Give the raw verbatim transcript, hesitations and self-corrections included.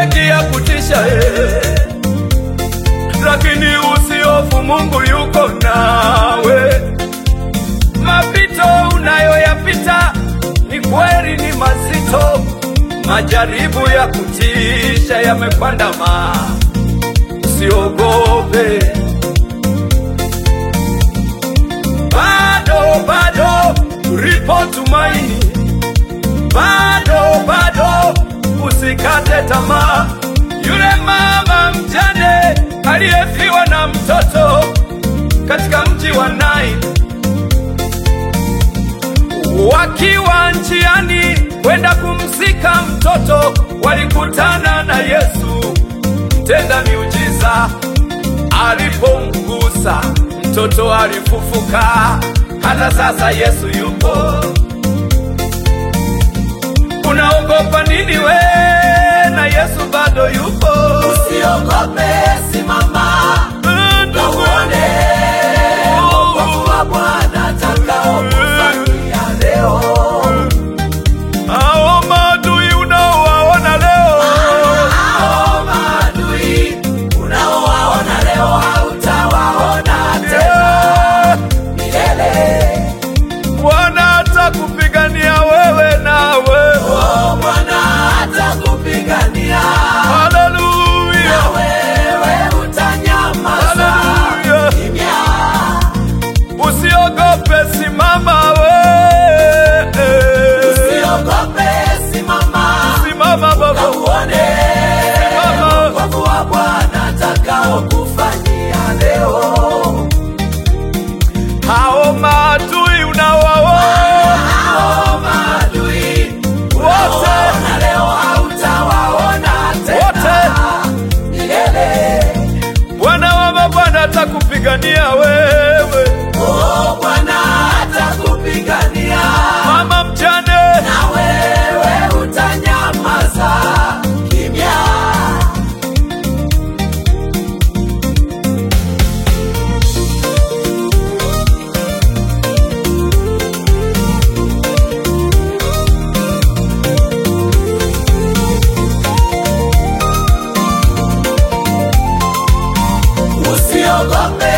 mengi ya kutisha eh, lakini usihofu, Mungu yuko nawe. Mapito unayoyapita ni kweli ni mazito, majaribu ya kutisha yamekuandama, usiogope. Bado bado ripo tumaini, bado bado usikate tamaa. Yule mama mjane aliyefiwa na mtoto katika mji wa Naini, wakiwa njiani kwenda kumzika mtoto, walikutana na Yesu mtenda miujiza. Alipomgusa mtoto alifufuka. Hata sasa Yesu yupo. Unaogopa nini we? Na Yesu bado yupo. Usiogope, simama na uone wokovu wa Bwana atakaokufanyia leo. Hao maadui unaowaona leo, hao maadui unaowaona leo hautawaona tena milele. Bwana atakupigania wewe nawe. Oh, Bwana atakupigania. Haleluya. Na wewe utanyamaza kimya. Usiogope, simama we. Usiogope, simama. Simama baba. Na uone wokovu wa Bwana atakaokufanyia leo. Hao maadui unawaona, hao maadui wote na leo hautawaona tena milele. Bwana wa mabwana atakupigania wewe. Oh, Bwana atakupigania. Mama mjane, na wewe utanyamaza kimya. Usiogope,